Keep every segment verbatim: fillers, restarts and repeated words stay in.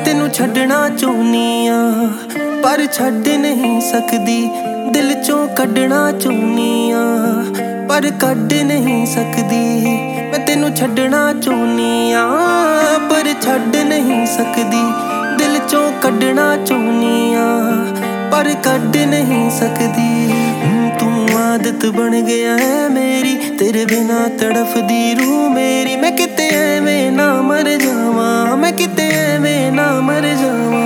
तेनू छड्डना चाहुन्नी आ पर छड्ड नहीं सकदी, दिल चों कड्डना चाहुन्नी आ पर कड्ड नहीं सकदी। मैं तेनू छड्डना चाहुन्नी आ पर छड्ड नहीं सकदी, दिल चों कड्डना चाहुन्नी आ पर कड्ड नहीं सकदी। तू आदत बन गया है मेरी, तेरे बिना तड़फदी रूह मेरी। मैं किते एवें ना मर जावां, मैं किते एवें ना मर जावां।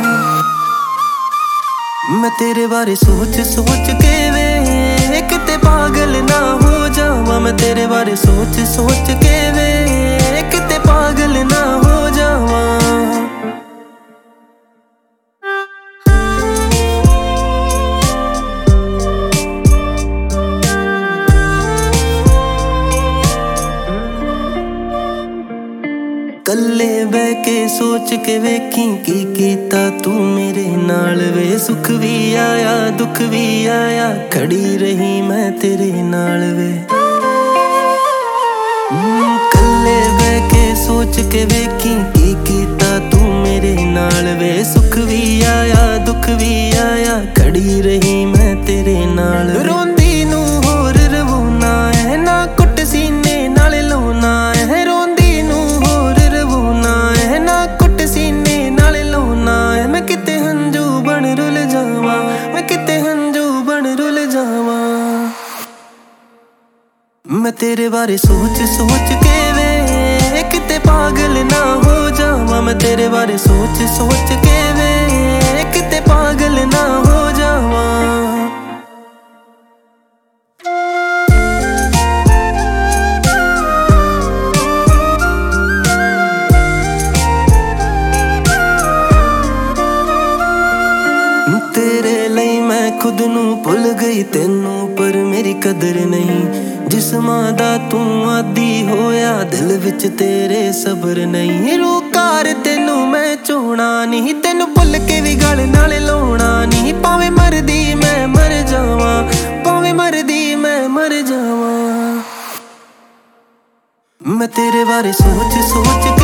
मैं तेरे बारे सोच सोच के वे किते पागल ना हो जावां। मैं तेरे बारे सोच सोच के वे किते पागल ना हो जावां। कल्ले बह के सोच के वेखी की कीता तू मेरे नाल वे। सुख भी आया दुख भी आया, खड़ी रही मैं तेरे नाल वे। कल्ले बह के सोच के वेखी की कीता तू मेरे नाल वे। सुख भी आया दुख भी आया, खड़ी रही मैं तेरे नाल। रोंदी नू होर रवाना है ना, कुट सीने नाल लाउना है। रोंदी नू होर रवाना है ना, कुट सीने नाल लाउना है। मैं किते हंजू बन रुल जावां, मैं किते हंजू बन रुल जावां। मैं तेरे बारे सोच सोच के वे किते पागल ना हो जावां। मैं तेरे बारे सोच सोच के वे किते पागल ना हो जावां। तेरे ਲਈ मैं खुद नू भुल गई तेनू पर मेरी कदर नहीं। जिस्मां दा तू आदी होया, दिल विच तेरे सबर नहीं। रूकार तेनू मैं चोना नहीं, तेनू भुल के भी गल नाल लाउना नहीं। भावें मरदी मैं मर जावां, भावें मरदी मैं मर जावां। मैं तेरे बारे सोच सोच